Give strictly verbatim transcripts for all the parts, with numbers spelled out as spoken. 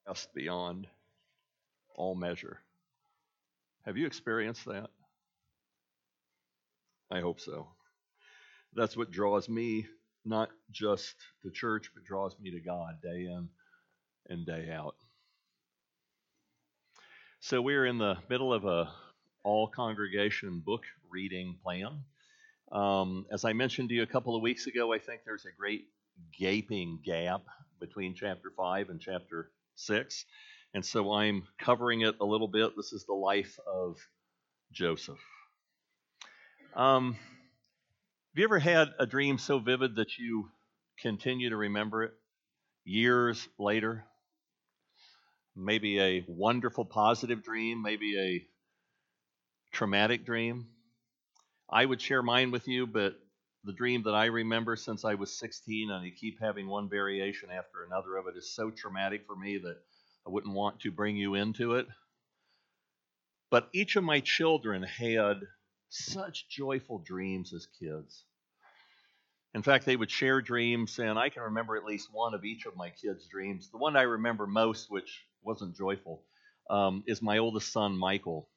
Just beyond all measure. Have you experienced that? I hope so. That's what draws me, not just to church, but draws me to God day in and day out. So we're in the middle of a all congregation book reading plan. Um, as I mentioned to you a couple of weeks ago, I think there's a great gaping gap between chapter five and chapter six. And so I'm covering it a little bit. This is the life of Joseph. Um, have you ever had a dream so vivid that you continue to remember it years later? Maybe a wonderful positive dream, maybe a traumatic dream. I would share mine with you, but the dream that I remember since I was sixteen, and I keep having one variation after another of it, is so traumatic for me that I wouldn't want to bring you into it. But each of my children had such joyful dreams as kids. In fact, they would share dreams, and I can remember at least one of each of my kids' dreams. The one I remember most, which wasn't joyful, um, is my oldest son, Michael.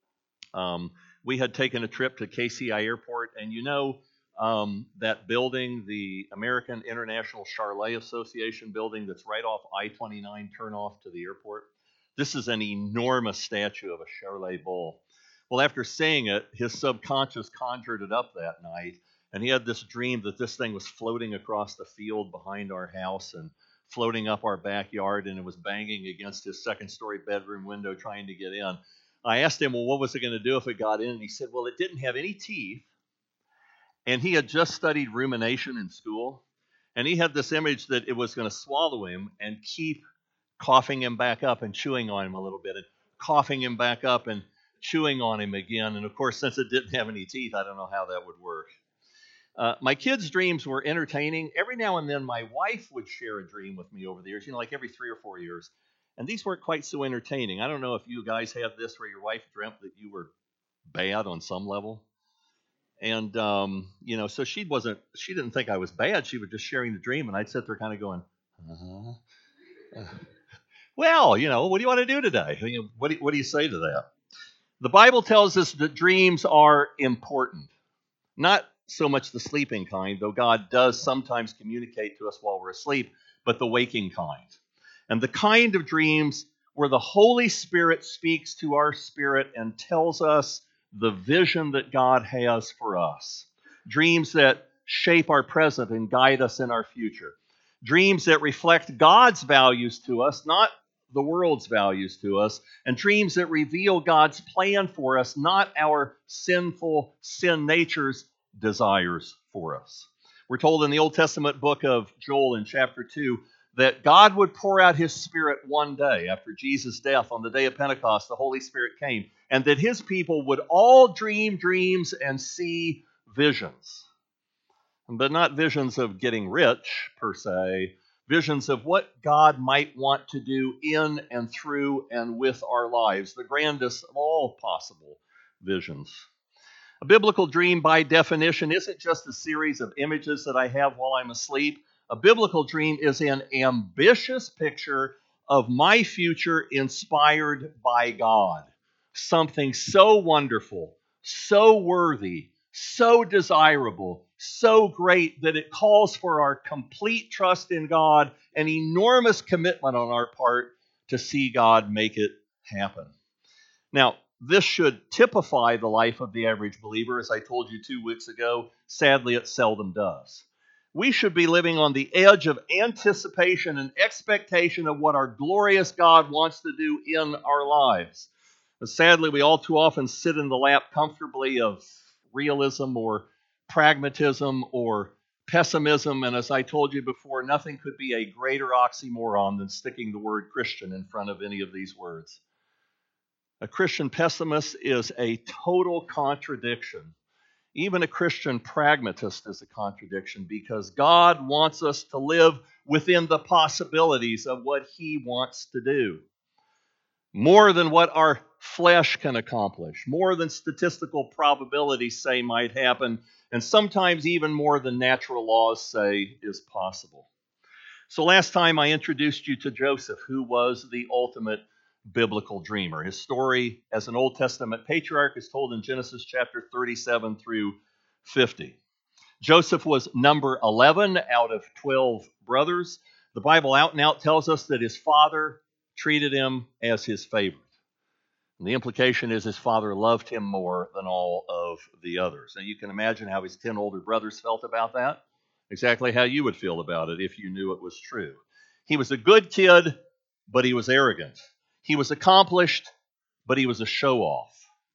Um, we had taken a trip to K C I Airport, and you know um, that building, the American International Charlet Association building that's right off I twenty-nine turnoff to the airport? This is an enormous statue of a Charlet bull. Well, after seeing it, his subconscious conjured it up that night, and he had this dream that this thing was floating across the field behind our house and floating up our backyard, and it was banging against his second-story bedroom window trying to get in. I asked him, well, what was it going to do if it got in? And he said, well, it didn't have any teeth, and he had just studied rumination in school, and he had this image that it was going to swallow him and keep coughing him back up and chewing on him a little bit, and coughing him back up and chewing on him again. And of course, since it didn't have any teeth, I don't know how that would work. Uh, my kids' dreams were entertaining. Every now and then, my wife would share a dream with me over the years, you know, like every three or four years. And these weren't quite so entertaining. I don't know if you guys had this where your wife dreamt that you were bad on some level. And, um, you know, so she wasn't, she didn't think I was bad. She was just sharing the dream. And I'd sit there kind of going, uh-huh. Uh, well, you know, what do you want to do today? You know, what, do you, what do you say to that? The Bible tells us that dreams are important. Not so much the sleeping kind, though God does sometimes communicate to us while we're asleep, but the waking kind. And the kind of dreams where the Holy Spirit speaks to our spirit and tells us the vision that God has for us. Dreams that shape our present and guide us in our future. Dreams that reflect God's values to us, not the world's values to us. And dreams that reveal God's plan for us, not our sinful sin nature's desires for us. We're told in the Old Testament book of Joel in chapter two that God would pour out his Spirit one day after Jesus' death. On the day of Pentecost, the Holy Spirit came, and that his people would all dream dreams and see visions. But not visions of getting rich, per se, visions of what God might want to do in and through and with our lives, the grandest of all possible visions. A biblical dream, by definition, isn't just a series of images that I have while I'm asleep. A biblical dream is an ambitious picture of my future inspired by God. Something so wonderful, so worthy, so desirable, so great that it calls for our complete trust in God, an enormous commitment on our part to see God make it happen. Now, this should typify the life of the average believer, as I told you two weeks ago. Sadly, it seldom does. We should be living on the edge of anticipation and expectation of what our glorious God wants to do in our lives. But sadly, we all too often sit in the lap comfortably of realism or pragmatism or pessimism, and as I told you before, nothing could be a greater oxymoron than sticking the word Christian in front of any of these words. A Christian pessimist is a total contradiction. Even a Christian pragmatist is a contradiction, because God wants us to live within the possibilities of what he wants to do. More than what our flesh can accomplish, more than statistical probabilities say might happen, and sometimes even more than natural laws say is possible. So last time I introduced you to Joseph, who was the ultimate biblical dreamer. His story as an Old Testament patriarch is told in Genesis chapter thirty-seven through fifty. Joseph was number eleven out of twelve brothers. The Bible out and out tells us that his father treated him as his favorite. And the implication is his father loved him more than all of the others. And you can imagine how his ten older brothers felt about that. Exactly how you would feel about it if you knew it was true. He was a good kid, but he was arrogant. He was accomplished, but he was a show-off.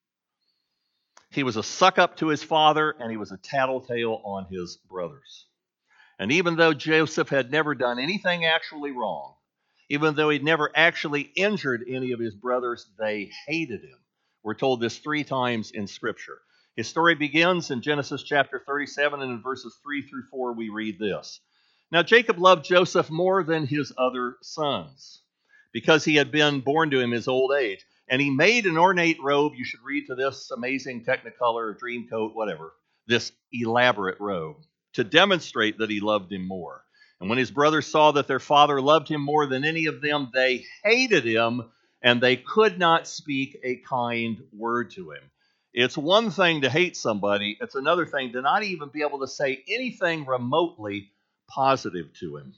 He was a suck-up to his father, and he was a tattletale on his brothers. And even though Joseph had never done anything actually wrong, even though he'd never actually injured any of his brothers, they hated him. We're told this three times in Scripture. His story begins in Genesis chapter thirty-seven, and in verses three through four we read this. Now Jacob loved Joseph more than his other sons, because he had been born to him his old age. And he made an ornate robe. You should read to this amazing Technicolor, dream coat, whatever, this elaborate robe, to demonstrate that he loved him more. And when his brothers saw that their father loved him more than any of them, they hated him, and they could not speak a kind word to him. It's one thing to hate somebody. It's another thing to not even be able to say anything remotely positive to him.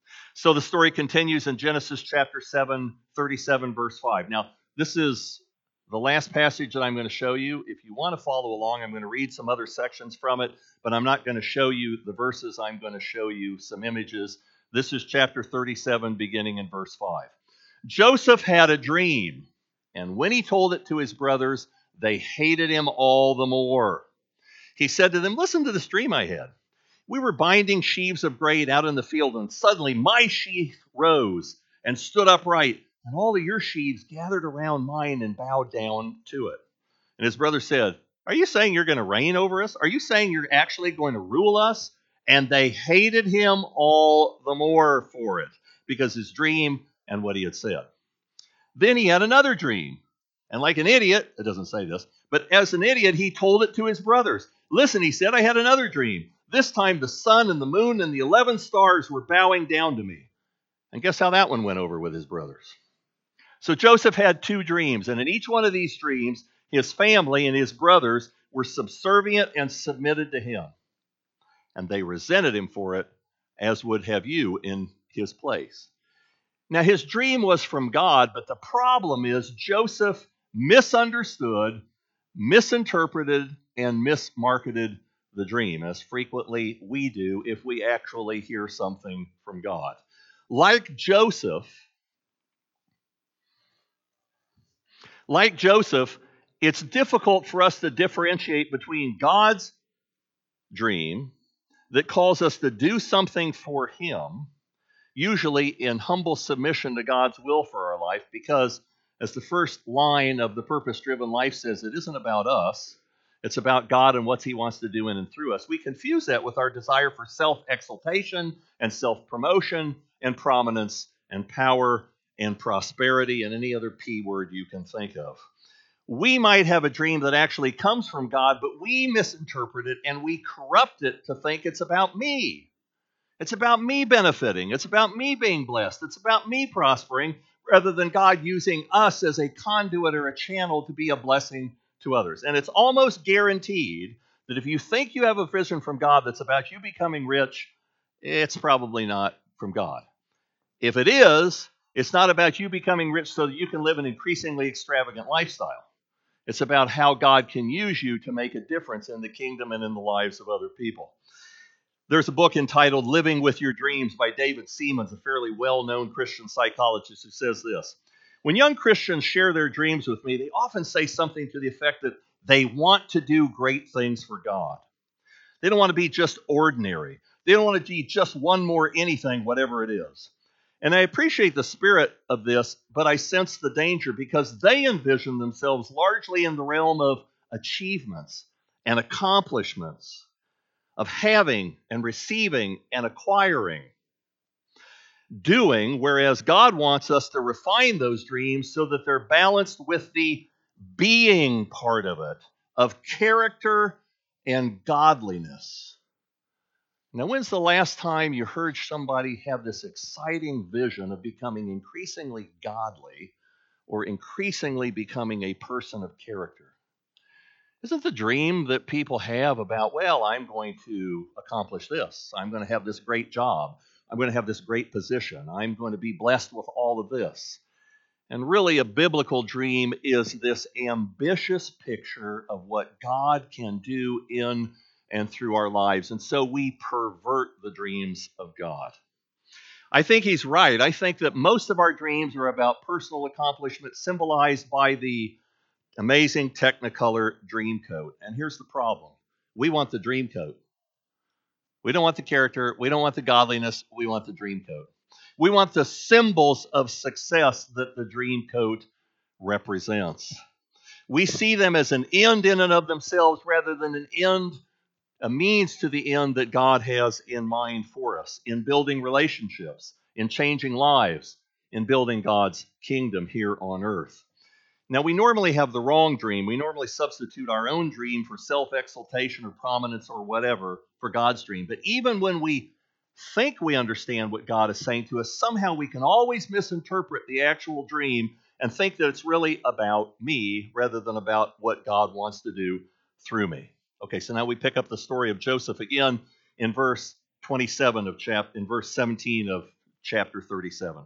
So the story continues in Genesis chapter seven, thirty-seven, verse five. Now, this is the last passage that I'm going to show you. If you want to follow along, I'm going to read some other sections from it, but I'm not going to show you the verses. I'm going to show you some images. This is chapter thirty-seven, beginning in verse five. Joseph had a dream, and when he told it to his brothers, they hated him all the more. He said to them, "Listen to this dream I had. We were binding sheaves of grain out in the field, and suddenly my sheaf rose and stood upright, and all of your sheaves gathered around mine and bowed down to it." And his brother said, "Are you saying you're going to reign over us? Are you saying you're actually going to rule us?" And they hated him all the more for it, because his dream and what he had said. Then he had another dream. And like an idiot, it doesn't say this, but as an idiot, he told it to his brothers. "Listen," he said, "I had another dream. This time the sun and the moon and the eleven stars were bowing down to me." And guess how that one went over with his brothers? So Joseph had two dreams, and in each one of these dreams, his family and his brothers were subservient and submitted to him. And they resented him for it, as would have you in his place. Now, his dream was from God, but the problem is Joseph misunderstood, misinterpreted, and mismarketed the dream, as frequently we do if we actually hear something from God. Like Joseph, like Joseph, it's difficult for us to differentiate between God's dream that calls us to do something for him, usually in humble submission to God's will for our life, because as the first line of the Purpose-Driven Life says, it isn't about us. It's about God and what he wants to do in and through us. We confuse that with our desire for self-exaltation and self-promotion and prominence and power and prosperity and any other P word you can think of. We might have a dream that actually comes from God, but we misinterpret it and we corrupt it to think it's about me. It's about me benefiting. It's about me being blessed. It's about me prospering, rather than God using us as a conduit or a channel to be a blessing to others. And it's almost guaranteed that if you think you have a vision from God that's about you becoming rich, it's probably not from God. If it is, it's not about you becoming rich so that you can live an increasingly extravagant lifestyle. It's about how God can use you to make a difference in the kingdom and in the lives of other people. There's a book entitled Living with Your Dreams by David Seamands, a fairly well-known Christian psychologist, who says this: "When young Christians share their dreams with me, they often say something to the effect that they want to do great things for God. They don't want to be just ordinary. They don't want to be just one more anything, whatever it is. And I appreciate the spirit of this, but I sense the danger because they envision themselves largely in the realm of achievements and accomplishments, of having and receiving and acquiring, doing, whereas God wants us to refine those dreams so that they're balanced with the being part of it, of character and godliness. Now, when's the last time you heard somebody have this exciting vision of becoming increasingly godly or increasingly becoming a person of character? Isn't the dream that people have about, well, I'm going to accomplish this, I'm going to have this great job, I'm going to have this great position, I'm going to be blessed with all of this? And really, a biblical dream is this ambitious picture of what God can do in and through our lives. And so we pervert the dreams of God. I think he's right. I think that most of our dreams are about personal accomplishment symbolized by the amazing Technicolor Dreamcoat. And here's the problem. We want the Dreamcoat. We don't want the character. We don't want the godliness. We want the Dreamcoat. We want the symbols of success that the Dreamcoat represents. We see them as an end in and of themselves rather than an end, a means to the end that God has in mind for us in building relationships, in changing lives, in building God's kingdom here on earth. Now, we normally have the wrong dream. We normally substitute our own dream for self-exaltation or prominence or whatever for God's dream. But even when we think we understand what God is saying to us, somehow we can always misinterpret the actual dream and think that it's really about me rather than about what God wants to do through me. Okay, so now we pick up the story of Joseph again in verse twenty-seven of chap in verse seventeen of chapter thirty-seven.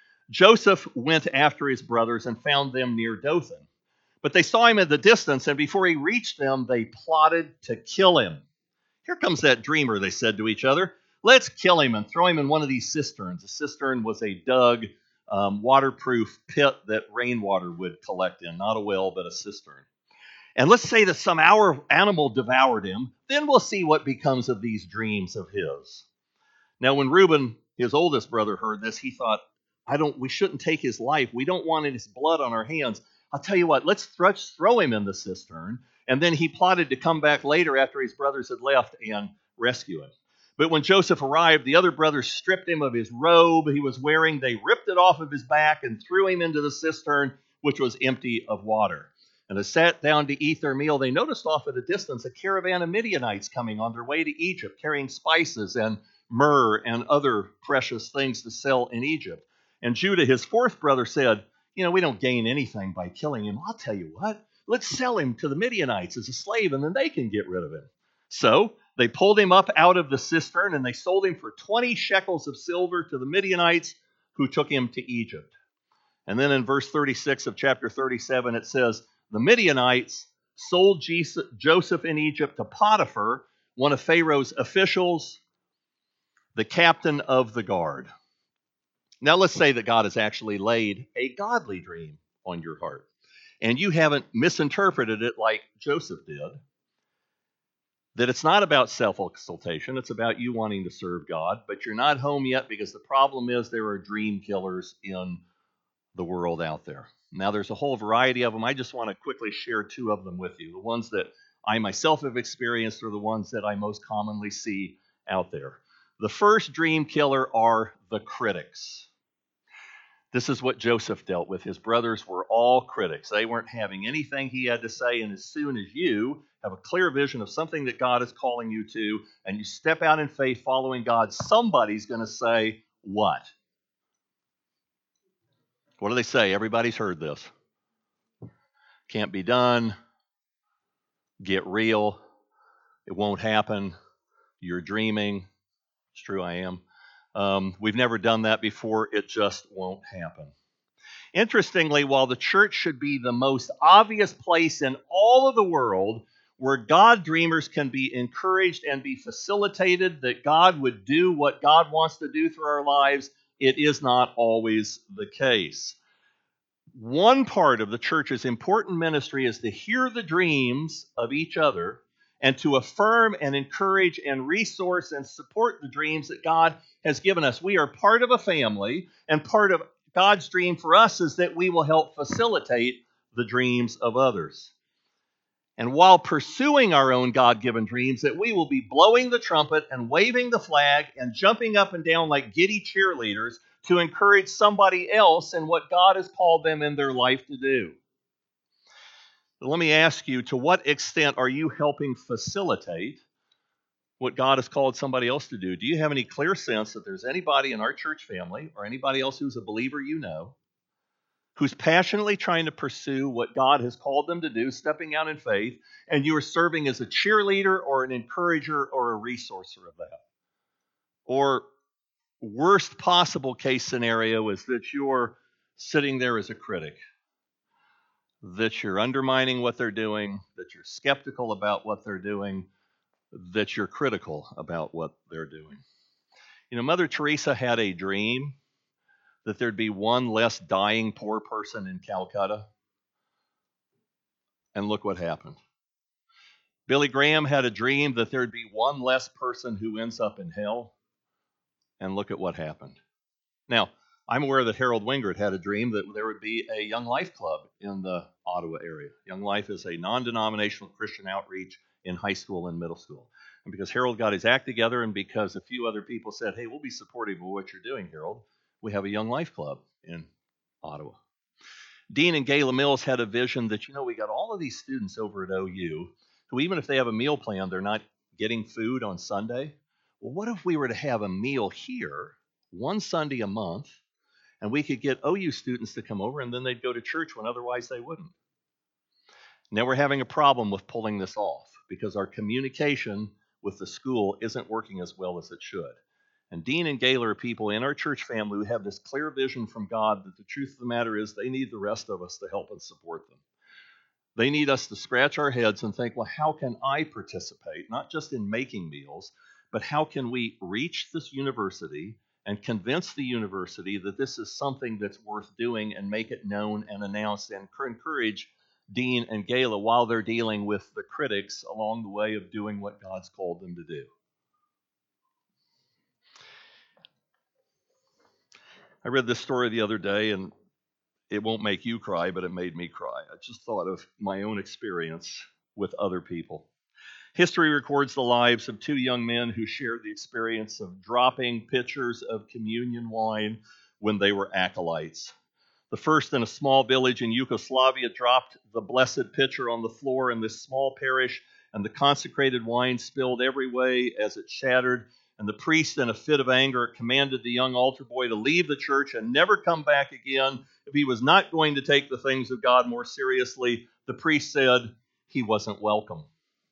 Joseph went after his brothers and found them near Dothan. But they saw him at the distance, and before he reached them, they plotted to kill him. Here comes that dreamer, they said to each other. Let's kill him and throw him in one of these cisterns. A cistern was a dug, um, waterproof pit that rainwater would collect in, not a well, but a cistern. And let's say that some our animal devoured him. Then we'll see what becomes of these dreams of his. Now, when Reuben, his oldest brother, heard this, he thought, I don't. We shouldn't take his life. We don't want his blood on our hands. I'll tell you what, let's throw, throw him in the cistern. And then he plotted to come back later after his brothers had left and rescue him. But when Joseph arrived, the other brothers stripped him of his robe he was wearing. They ripped it off of his back and threw him into the cistern, which was empty of water. And they sat down to eat their meal. They noticed off at a distance a caravan of Midianites coming on their way to Egypt, carrying spices and myrrh and other precious things to sell in Egypt. And Judah, his fourth brother, said, you know, we don't gain anything by killing him. I'll tell you what, let's sell him to the Midianites as a slave, and then they can get rid of him. So they pulled him up out of the cistern, and they sold him for twenty shekels of silver to the Midianites, who took him to Egypt. And then in verse thirty-six of chapter thirty-seven, it says, the Midianites sold Joseph in Egypt to Potiphar, one of Pharaoh's officials, the captain of the guard. Now let's say that God has actually laid a godly dream on your heart, and you haven't misinterpreted it like Joseph did, that it's not about self-exaltation, it's about you wanting to serve God, but you're not home yet because the problem is there are dream killers in the world out there. Now there's a whole variety of them. I just want to quickly share two of them with you. The ones that I myself have experienced are the ones that I most commonly see out there. The first dream killer are the critics. This is what Joseph dealt with. His brothers were all critics. They weren't having anything he had to say. And as soon as you have a clear vision of something that God is calling you to, and you step out in faith following God, somebody's going to say, what? What do they say? Everybody's heard this. Can't be done. Get real. It won't happen. You're dreaming. It's true, I am. Um, we've never done that before. It just won't happen. Interestingly, while the church should be the most obvious place in all of the world where God dreamers can be encouraged and be facilitated, that God would do what God wants to do through our lives, it is not always the case. One part of the church's important ministry is to hear the dreams of each other and to affirm and encourage and resource and support the dreams that God has given us. We are part of a family, and part of God's dream for us is that we will help facilitate the dreams of others. And while pursuing our own God-given dreams, that we will be blowing the trumpet and waving the flag and jumping up and down like giddy cheerleaders to encourage somebody else in what God has called them in their life to do. Let me ask you, to what extent are you helping facilitate what God has called somebody else to do? Do you have any clear sense that there's anybody in our church family or anybody else who's a believer you know who's passionately trying to pursue what God has called them to do, stepping out in faith, and you are serving as a cheerleader or an encourager or a resourcer of that? Or worst possible case scenario is that you're sitting there as a critic, that you're undermining what they're doing, that you're skeptical about what they're doing, that you're critical about what they're doing. You know, Mother Teresa had a dream that there'd be one less dying poor person in Calcutta. And look what happened. Billy Graham had a dream that there'd be one less person who ends up in hell. And look at what happened. Now, I'm aware that Harold Wingert had a dream that there would be a Young Life Club in the Ottawa area. Young Life is a non-denominational Christian outreach in high school and middle school. And because Harold got his act together and because a few other people said, hey, we'll be supportive of what you're doing, Harold, we have a Young Life Club in Ottawa. Dean and Gayla Mills had a vision that, you know, we got all of these students over at O U who, even if they have a meal plan, they're not getting food on Sunday. Well, what if we were to have a meal here one Sunday a month, and we could get O U students to come over, and then they'd go to church when otherwise they wouldn't? Now we're having a problem with pulling this off because our communication with the school isn't working as well as it should. And Dean and Gayla are people in our church family who have this clear vision from God that the truth of the matter is they need the rest of us to help and support them. They need us to scratch our heads and think, well, how can I participate, not just in making meals, but how can we reach this university and convince the university that this is something that's worth doing and make it known and announced and encourage Dean and Gayla while they're dealing with the critics along the way of doing what God's called them to do. I read this story the other day, and it won't make you cry, but it made me cry. I just thought of my own experience with other people. History records the lives of two young men who shared the experience of dropping pitchers of communion wine when they were acolytes. The first, in a small village in Yugoslavia, dropped the blessed pitcher on the floor in this small parish, and the consecrated wine spilled every way as it shattered. And the priest, in a fit of anger, commanded the young altar boy to leave the church and never come back again if he was not going to take the things of God more seriously. The priest said he wasn't welcome.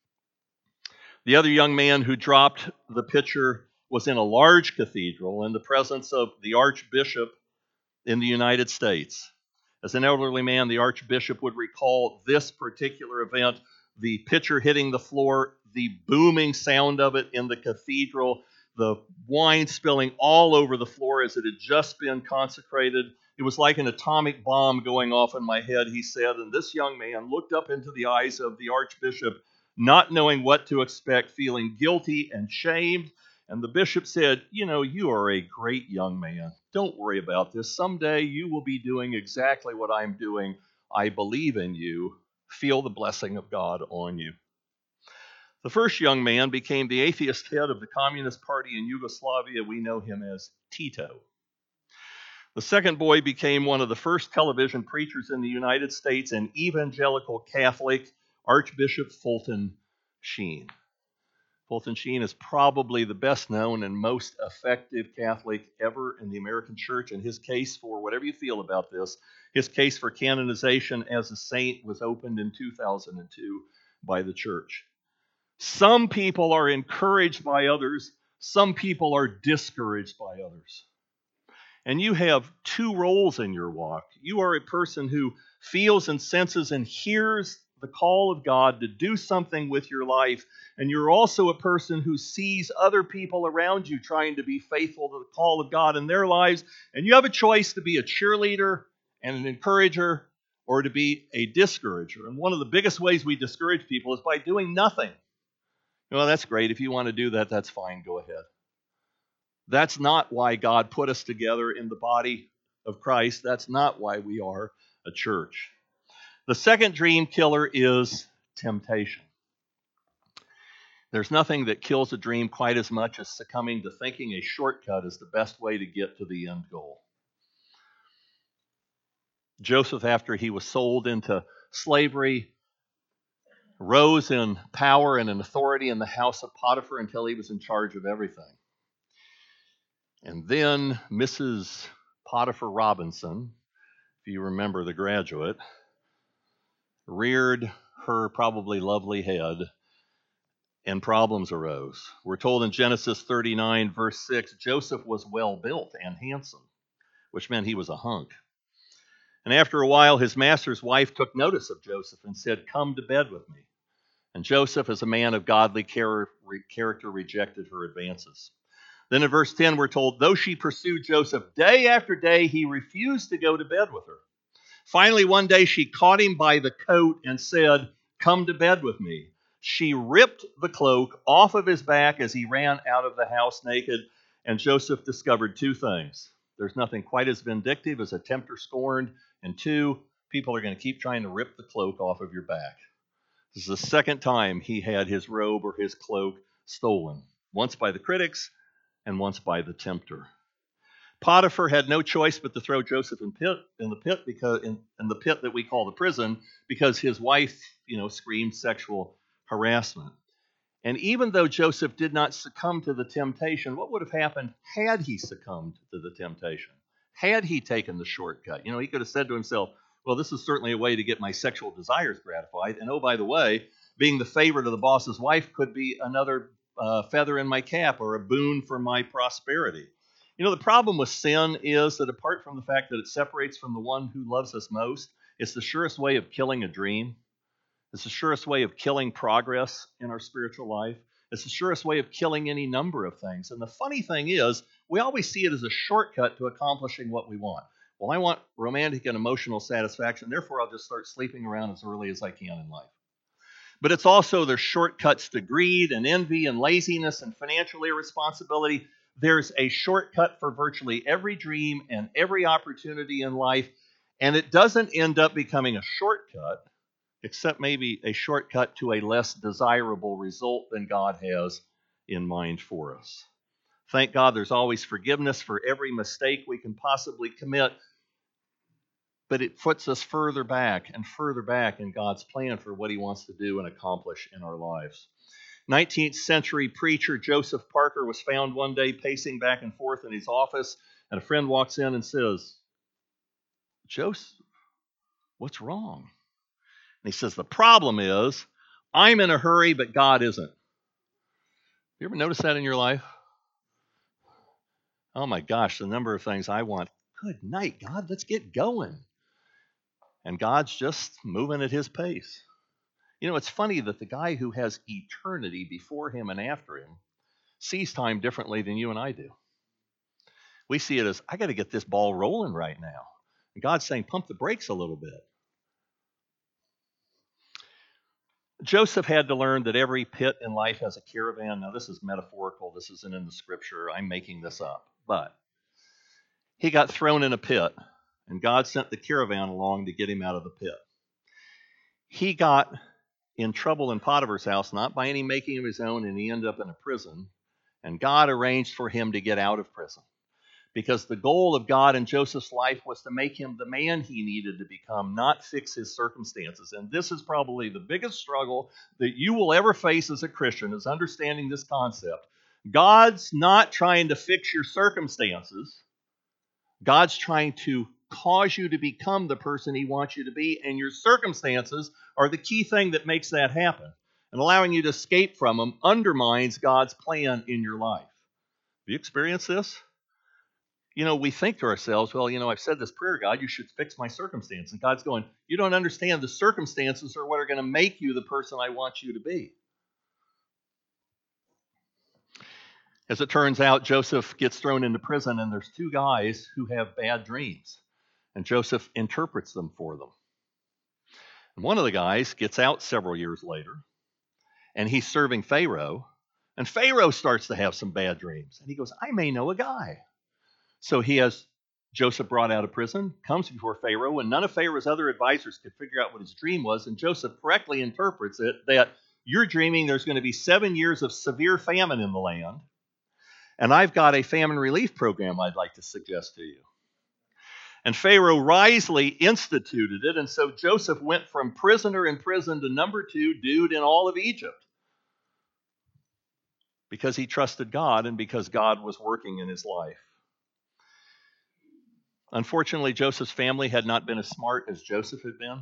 The other young man who dropped the pitcher was in a large cathedral in the presence of the archbishop in the United States. As an elderly man, the archbishop would recall this particular event, the pitcher hitting the floor, the booming sound of it in the cathedral, the wine spilling all over the floor as it had just been consecrated. It was like an atomic bomb going off in my head, he said. And this young man looked up into the eyes of the archbishop, not knowing what to expect, feeling guilty and shamed. And the bishop said, you know, you are a great young man. Don't worry about this. Someday you will be doing exactly what I'm doing. I believe in you. Feel the blessing of God on you. The first young man became the atheist head of the Communist Party in Yugoslavia. We know him as Tito. The second boy became one of the first television preachers in the United States, an evangelical Catholic, Archbishop Fulton Sheen. Fulton Sheen is probably the best known and most effective Catholic ever in the American church, and his case for, whatever you feel about this, his case for canonization as a saint was opened in two thousand two by the church. Some people are encouraged by others. Some people are discouraged by others. And you have two roles in your walk. You are a person who feels and senses and hears the call of God to do something with your life. And you're also a person who sees other people around you trying to be faithful to the call of God in their lives. And you have a choice to be a cheerleader and an encourager or to be a discourager. And one of the biggest ways we discourage people is by doing nothing. Well, that's great. If you want to do that, that's fine. Go ahead. That's not why God put us together in the body of Christ. That's not why we are a church. The second dream killer is temptation. There's nothing that kills a dream quite as much as succumbing to thinking a shortcut is the best way to get to the end goal. Joseph, after he was sold into slavery, rose in power and in authority in the house of Potiphar until he was in charge of everything. And then Missus Potiphar Robinson, if you remember The Graduate, reared her probably lovely head, and problems arose. We're told in Genesis thirty-nine, verse six, Joseph was well built and handsome, which meant he was a hunk. And after a while, his master's wife took notice of Joseph and said, "Come to bed with me." And Joseph, as a man of godly character, rejected her advances. Then in verse ten, we're told, though she pursued Joseph day after day, he refused to go to bed with her. Finally, one day she caught him by the coat and said, "Come to bed with me." She ripped the cloak off of his back as he ran out of the house naked, and Joseph discovered two things. There's nothing quite as vindictive as a tempter scorned, and two, people are going to keep trying to rip the cloak off of your back. This is the second time he had his robe or his cloak stolen, once by the critics and once by the tempter. Potiphar had no choice but to throw Joseph in, pit, in the pit because in, in the pit that we call the prison, because his wife, you know, screamed sexual harassment. And even though Joseph did not succumb to the temptation, what would have happened had he succumbed to the temptation? Had he taken the shortcut? You know, he could have said to himself, well, this is certainly a way to get my sexual desires gratified. And oh, by the way, being the favorite of the boss's wife could be another uh, feather in my cap or a boon for my prosperity. You know, the problem with sin is that apart from the fact that it separates from the one who loves us most, it's the surest way of killing a dream. It's the surest way of killing progress in our spiritual life. It's the surest way of killing any number of things. And the funny thing is, we always see it as a shortcut to accomplishing what we want. Well, I want romantic and emotional satisfaction, therefore I'll just start sleeping around as early as I can in life. But it's also there's shortcuts to greed and envy and laziness and financial irresponsibility. There's a shortcut for virtually every dream and every opportunity in life, and it doesn't end up becoming a shortcut, except maybe a shortcut to a less desirable result than God has in mind for us. Thank God there's always forgiveness for every mistake we can possibly commit, but it puts us further back and further back in God's plan for what he wants to do and accomplish in our lives. nineteenth century preacher Joseph Parker was found one day pacing back and forth in his office, and a friend walks in and says, "Joseph, what's wrong?" And he says, "The problem is I'm in a hurry, but God isn't." You ever notice that in your life? Oh my gosh, the number of things I want. Good night, God, let's get going. And God's just moving at his pace. You know, it's funny that the guy who has eternity before him and after him sees time differently than you and I do. We see it as, I got to get this ball rolling right now. And God's saying, pump the brakes a little bit. Joseph had to learn that every pit in life has a caravan. Now, this is metaphorical. This isn't in the scripture. I'm making this up. But he got thrown in a pit, and God sent the caravan along to get him out of the pit. He got in trouble in Potiphar's house, not by any making of his own, and he ended up in a prison. And God arranged for him to get out of prison, because the goal of God in Joseph's life was to make him the man he needed to become, not fix his circumstances. And this is probably the biggest struggle that you will ever face as a Christian, is understanding this concept. God's not trying to fix your circumstances. God's trying to cause you to become the person he wants you to be, and your circumstances are the key thing that makes that happen. And allowing you to escape from them undermines God's plan in your life. Have you experienced this? You know, we think to ourselves, well, you know, I've said this prayer, God, you should fix my circumstance. And God's going, you don't understand, the circumstances are what are going to make you the person I want you to be. As it turns out, Joseph gets thrown into prison, and there's two guys who have bad dreams. And Joseph interprets them for them. And one of the guys gets out several years later, and he's serving Pharaoh. And Pharaoh starts to have some bad dreams. And he goes, I may know a guy. So he has Joseph brought out of prison, comes before Pharaoh, and none of Pharaoh's other advisors could figure out what his dream was. And Joseph correctly interprets it that you're dreaming there's going to be seven years of severe famine in the land. And I've got a famine relief program I'd like to suggest to you. And Pharaoh wisely instituted it, and so Joseph went from prisoner in prison to number two dude in all of Egypt because he trusted God and because God was working in his life. Unfortunately, Joseph's family had not been as smart as Joseph had been,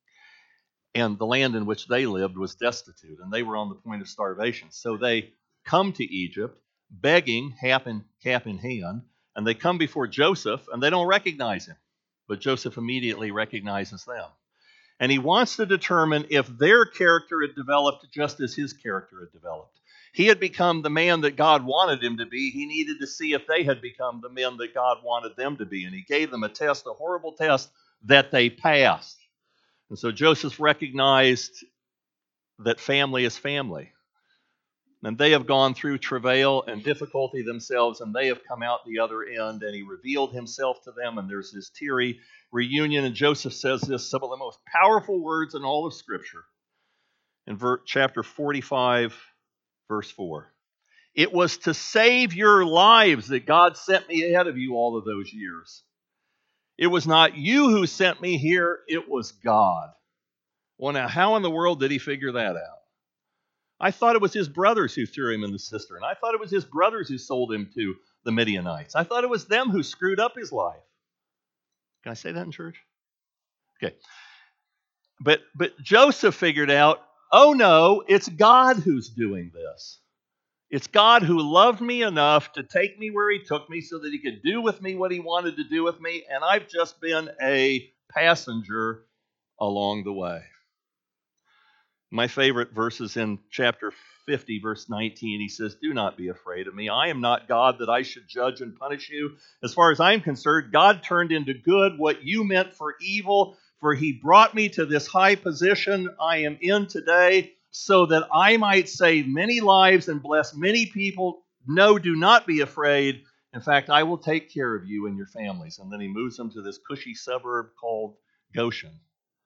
and the land in which they lived was destitute, and they were on the point of starvation. So they come to Egypt begging, cap in, cap in hand, and they come before Joseph, and they don't recognize him. But Joseph immediately recognizes them. And he wants to determine if their character had developed just as his character had developed. He had become the man that God wanted him to be. He needed to see if they had become the men that God wanted them to be. And he gave them a test, a horrible test that they passed. And so Joseph recognized that family is family. And they have gone through travail and difficulty themselves, and they have come out the other end, and he revealed himself to them, and there's this teary reunion. And Joseph says this, some of the most powerful words in all of Scripture. In ver- chapter forty-five, verse four. It was to save your lives that God sent me ahead of you all of those years. It was not you who sent me here, it was God. Well, now, how in the world did he figure that out? I thought it was his brothers who threw him in the cistern. I thought it was his brothers who sold him to the Midianites. I thought it was them who screwed up his life. Can I say that in church? Okay. But, but Joseph figured out, oh no, it's God who's doing this. It's God who loved me enough to take me where he took me so that he could do with me what he wanted to do with me, and I've just been a passenger along the way. My favorite verse is in chapter fifty, verse nineteen. He says, do not be afraid of me. I am not God that I should judge and punish you. As far as I'm concerned, God turned into good what you meant for evil, for he brought me to this high position I am in today so that I might save many lives and bless many people. No, do not be afraid. In fact, I will take care of you and your families. And then he moves them to this cushy suburb called Goshen.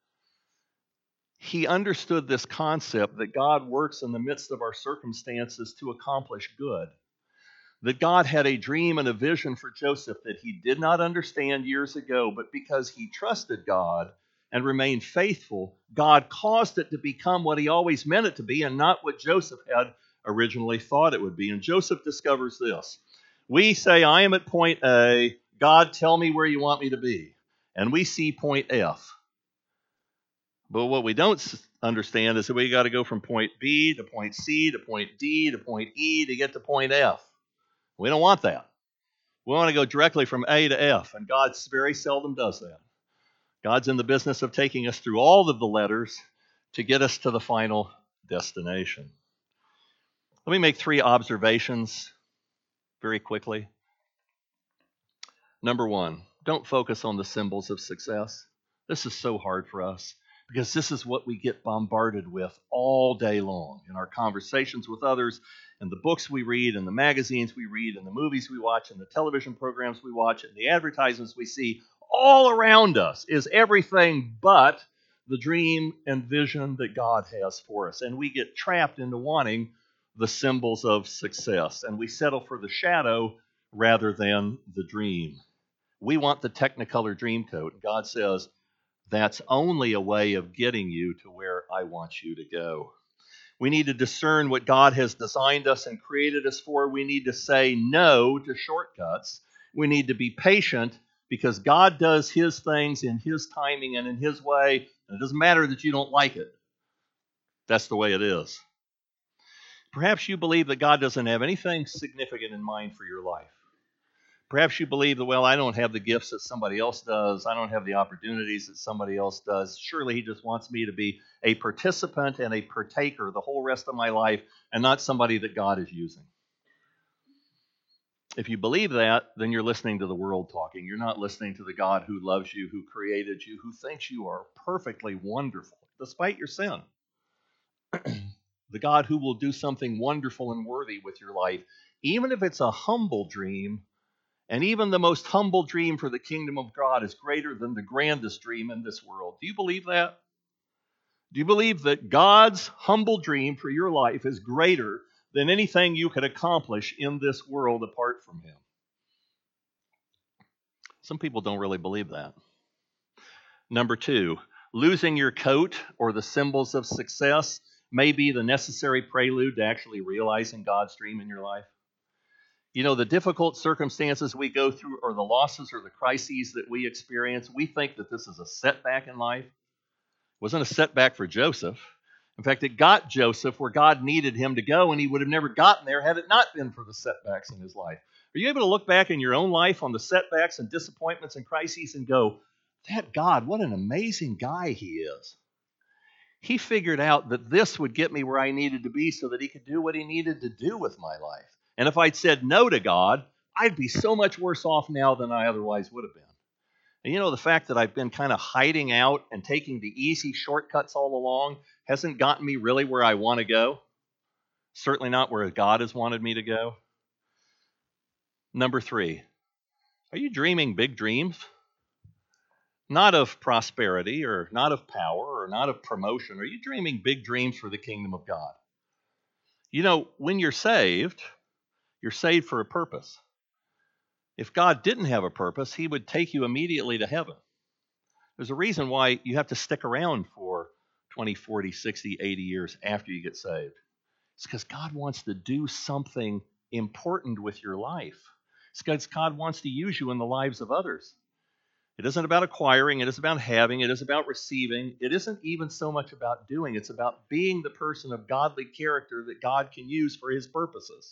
He understood this concept that God works in the midst of our circumstances to accomplish good. That God had a dream and a vision for Joseph that he did not understand years ago, but because he trusted God and remained faithful, God caused it to become what he always meant it to be and not what Joseph had originally thought it would be. And Joseph discovers this. We say, I am at point A. God, tell me where you want me to be. And we see point F. But what we don't understand is that we got to go from point B to point C to point D to point E to get to point F. We don't want that. We want to go directly from A to F, and God very seldom does that. God's in the business of taking us through all of the letters to get us to the final destination. Let me make three observations very quickly. Number one, don't focus on the symbols of success. This is so hard for us, because this is what we get bombarded with all day long in our conversations with others, in the books we read, in the magazines we read, in the movies we watch, in the television programs we watch, in the advertisements we see. All around us is everything but the dream and vision that God has for us. And we get trapped into wanting the symbols of success, and we settle for the shadow rather than the dream. We want the Technicolor Dreamcoat. God says, that's only a way of getting you to where I want you to go. We need to discern what God has designed us and created us for. We need to say no to shortcuts. We need to be patient because God does his things in his timing and in his way. And it doesn't matter that you don't like it. That's the way it is. Perhaps you believe that God doesn't have anything significant in mind for your life. Perhaps you believe that, well, I don't have the gifts that somebody else does. I don't have the opportunities that somebody else does. Surely he just wants me to be a participant and a partaker the whole rest of my life and not somebody that God is using. If you believe that, then you're listening to the world talking. You're not listening to the God who loves you, who created you, who thinks you are perfectly wonderful, despite your sin. The God who will do something wonderful and worthy with your life, even if it's a humble dream. And even the most humble dream for the kingdom of God is greater than the grandest dream in this world. Do you believe that? Do you believe that God's humble dream for your life is greater than anything you could accomplish in this world apart from him? Some people don't really believe that. Number two, losing your coat or the symbols of success may be the necessary prelude to actually realizing God's dream in your life. You know, the difficult circumstances we go through or the losses or the crises that we experience, we think that this is a setback in life. It wasn't a setback for Joseph. In fact, it got Joseph where God needed him to go, and he would have never gotten there had it not been for the setbacks in his life. Are you able to look back in your own life on the setbacks and disappointments and crises and go, that God, what an amazing guy he is. He figured out that this would get me where I needed to be so that he could do what he needed to do with my life. And if I'd said no to God, I'd be so much worse off now than I otherwise would have been. And you know, the fact that I've been kind of hiding out and taking the easy shortcuts all along hasn't gotten me really where I want to go. Certainly not where God has wanted me to go. Number three, are you dreaming big dreams? Not of prosperity or not of power or not of promotion. Are you dreaming big dreams for the kingdom of God? You know, when you're saved, you're saved for a purpose. If God didn't have a purpose, he would take you immediately to heaven. There's a reason why you have to stick around for twenty, forty, sixty, eighty years after you get saved. It's because God wants to do something important with your life. It's because God wants to use you in the lives of others. It isn't about acquiring. It is about having. It is about receiving. It isn't even so much about doing. It's about being the person of godly character that God can use for his purposes.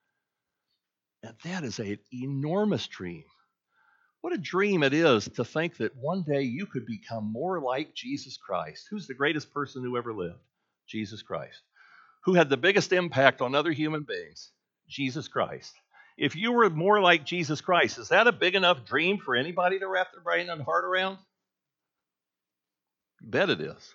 And that is an enormous dream. What a dream it is to think that one day you could become more like Jesus Christ. Who's the greatest person who ever lived? Jesus Christ. Who had the biggest impact on other human beings? Jesus Christ. If you were more like Jesus Christ, is that a big enough dream for anybody to wrap their brain and heart around? I bet it is.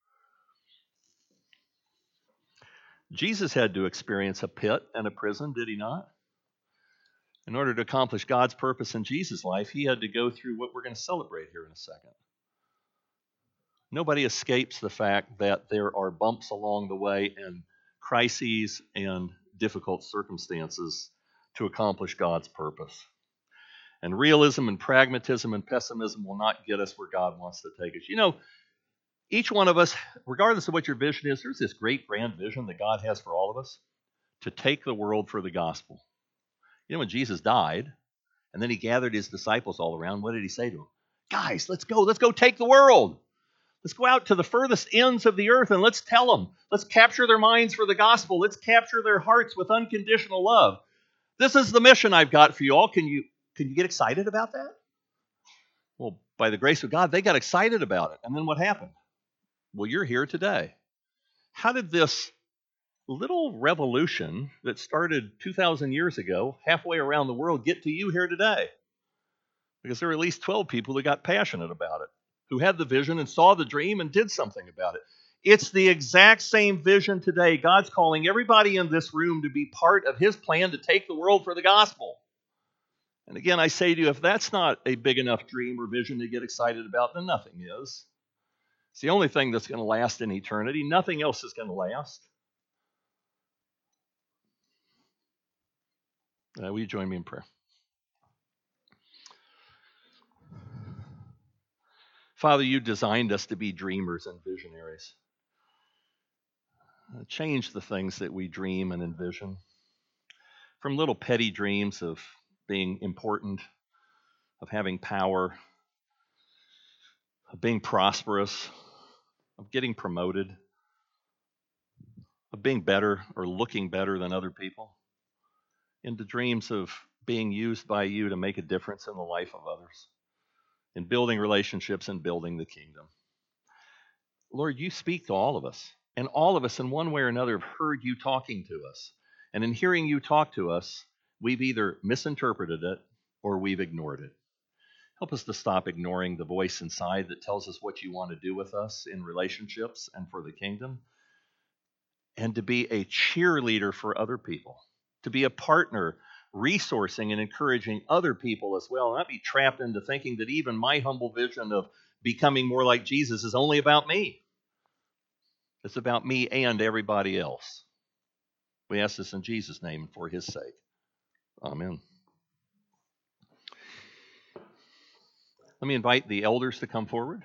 Jesus had to experience a pit and a prison, did he not? In order to accomplish God's purpose in Jesus' life, he had to go through what we're going to celebrate here in a second. Nobody escapes the fact that there are bumps along the way and crises and difficult circumstances to accomplish God's purpose. And realism and pragmatism and pessimism will not get us where God wants to take us. You know, each one of us, regardless of what your vision is, there's this great grand vision that God has for all of us to take the world for the gospel. You know, when Jesus died, and then he gathered his disciples all around, what did he say to them? Guys, let's go. Let's go take the world. Let's go out to the furthest ends of the earth and let's tell them. Let's capture their minds for the gospel. Let's capture their hearts with unconditional love. This is the mission I've got for you all. Can you, can you get excited about that? Well, by the grace of God, they got excited about it. And then what happened? Well, you're here today. How did this little revolution that started two thousand years ago, halfway around the world, get to you here today? Because there were at least twelve people who got passionate about it, who had the vision and saw the dream and did something about it. It's the exact same vision today. God's calling everybody in this room to be part of his plan to take the world for the gospel. And again, I say to you, if that's not a big enough dream or vision to get excited about, then nothing is. It's the only thing that's going to last in eternity. Nothing else is going to last. Uh, will you join me in prayer? Father, you designed us to be dreamers and visionaries. Uh, change the things that we dream and envision. From little petty dreams of being important, of having power, of being prosperous, of getting promoted, of being better or looking better than other people, into dreams of being used by you to make a difference in the life of others, in building relationships and building the kingdom. Lord, you speak to all of us, and all of us in one way or another have heard you talking to us. And in hearing you talk to us, we've either misinterpreted it or we've ignored it. Help us to stop ignoring the voice inside that tells us what you want to do with us in relationships and for the kingdom, and to be a cheerleader for other people, to be a partner, resourcing and encouraging other people as well, not be trapped into thinking that even my humble vision of becoming more like Jesus is only about me. It's about me and everybody else. We ask this in Jesus' name and for his sake. Amen. Let me invite the elders to come forward.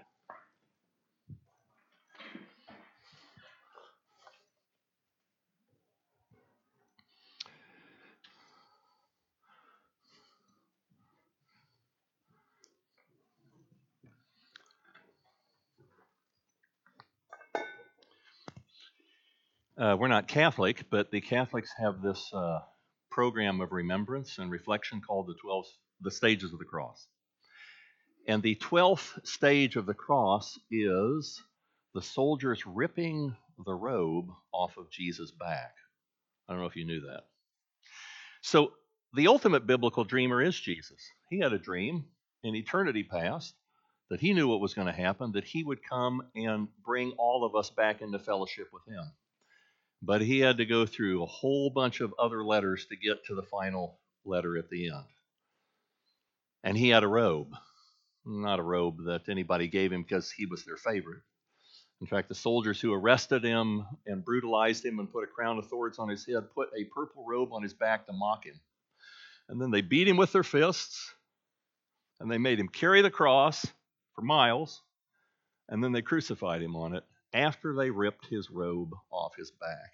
Uh, we're not Catholic, but the Catholics have this uh, program of remembrance and reflection called the twelve, the stages of the cross. And the twelfth stage of the cross is the soldiers ripping the robe off of Jesus' back. I don't know if you knew that. So the ultimate biblical dreamer is Jesus. He had a dream in eternity past that he knew what was going to happen, that he would come and bring all of us back into fellowship with him. But he had to go through a whole bunch of other letters to get to the final letter at the end. And he had a robe, not a robe that anybody gave him because he was their favorite. In fact, the soldiers who arrested him and brutalized him and put a crown of thorns on his head put a purple robe on his back to mock him. And then they beat him with their fists, and they made him carry the cross for miles, and then they crucified him on it after they ripped his robe off his back.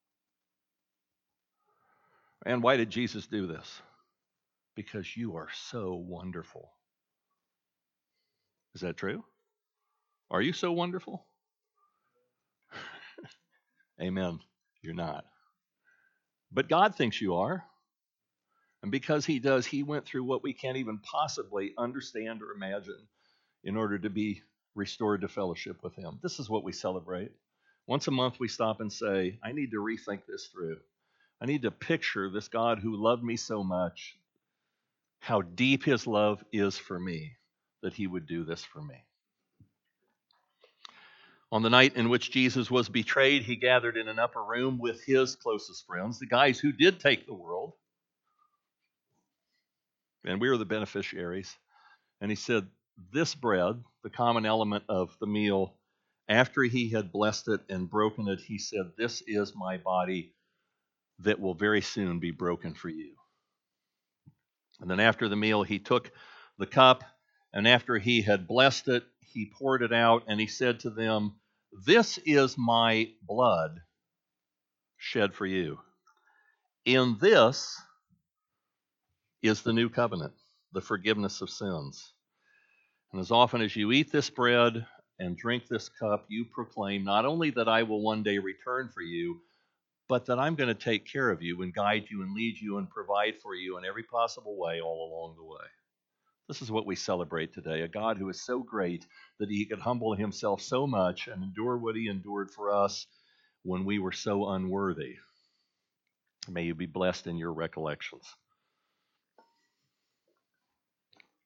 And why did Jesus do this? Because you are so wonderful. Is that true? Are you so wonderful? Amen. You're not. But God thinks you are. And because he does, he went through what we can't even possibly understand or imagine in order to be restored to fellowship with him. This is what we celebrate. Once a month we stop and say, I need to rethink this through. I need to picture this God who loved me so much, how deep his love is for me, that he would do this for me. On the night in which Jesus was betrayed, he gathered in an upper room with his closest friends, the guys who did take the world. And we were the beneficiaries. And he said, this bread, the common element of the meal, after he had blessed it and broken it, he said, this is my body that will very soon be broken for you. And then after the meal, he took the cup, and after he had blessed it, he poured it out, and he said to them, this is my blood shed for you. In this is the new covenant, the forgiveness of sins. And as often as you eat this bread and drink this cup, you proclaim not only that I will one day return for you, but that I'm going to take care of you and guide you and lead you and provide for you in every possible way all along the way. This is what we celebrate today, a God who is so great that he could humble himself so much and endure what he endured for us when we were so unworthy. May you be blessed in your recollections.